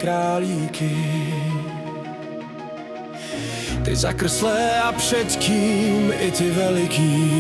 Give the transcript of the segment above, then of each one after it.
králíky. Ty zakrslé a předtím i ty veliký.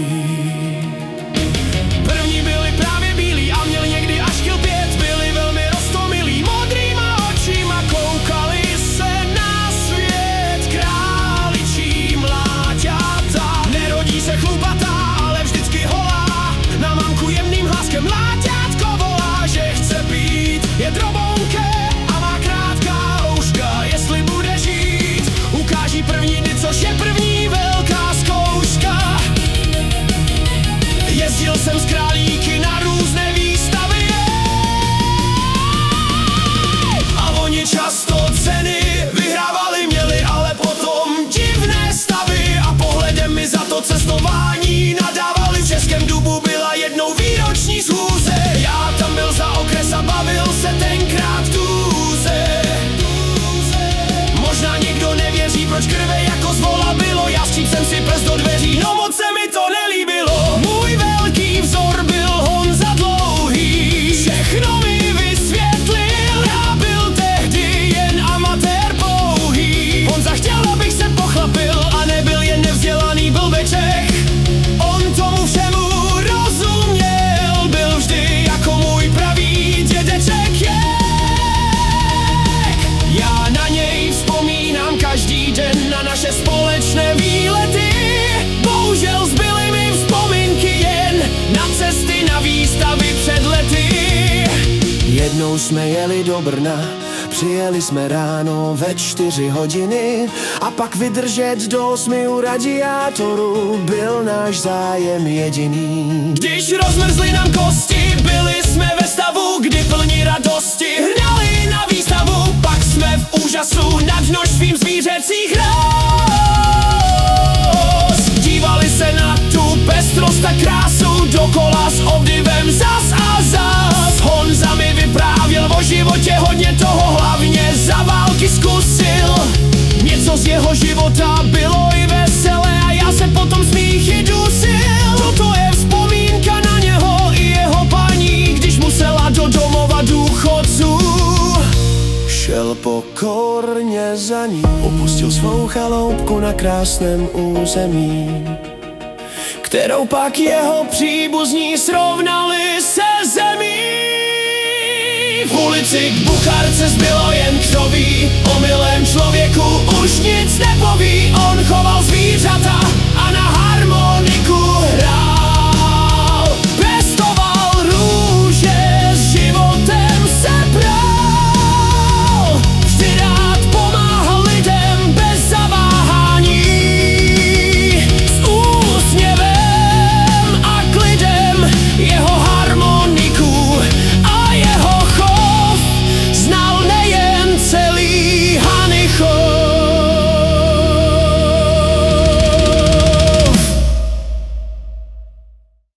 První byli právě bílí a měli někdy až kil 5. Byli velmi roztomilí, modrýma očima koukali se na svět. Králičí mláďata, nerodí se chlupatá, ale vždycky holá. Na mamku jemným hláskem mláďátko volá, že chce být, je drobounké a má krátká ouška. Jestli bude žít, ukáží první dny, což je první velká zkouška. Jezdil jsem s králíky na různé výstavy a oni často ceny vyhrávali, měli ale potom divné stavy a pohledem mi za to cestování nadávali. V Českém Dubu byla jednou výroční schůze, já tam byl za okres a bavil se tenkrát tuze. Možná někdo nevěří, proč krve jako z vola bylo, já střípsem si prst do dveří, no moc se mi to nelíbilo. Můj velký vzor byl Honza Dlouhý, všechno mi vysvětlil, já byl tehdy jen amatér pouhý. Honza chtěl, abych se pochlapil a nebyl jen nevzdělaný blbeček. On tomu všemu rozuměl, byl vždy jako můj pravý dědeček. Já na něj vzpomínám každý den, na naše společné výlety. Bohužel zbyly mi vzpomínky jen na cesty, na výstavy před lety. Jednou jsme jeli do Brna, přijeli jsme ráno ve 4 hodiny a pak vydržet do 8 u radiátoru byl náš zájem jediný. Když rozmrzly nám kosti, byli jsme ve stavu, kdy plní radosti hnali na výstavu. Pak jsme v úžasu nad množstvím zvířecích ros dívali se na tu pestrost a krásu dokola s obdivem zas a zas. Honza mi vyprávěl o životě hodně toho, hlavně za války zkusil. Něco z jeho života bylo i veselé a já se potom smíchy dusil. Toto je vzpomínka na něho i jeho paní, když musela do domova důchodců. Šel pokorně za ní, opustil svou chaloupku na krásném území, kterou pak jeho příbuzní srovnali se zemí. V ulici k Bucharce zbylo jen křoví, o milém člověku už nic nepoví. On choval zvířata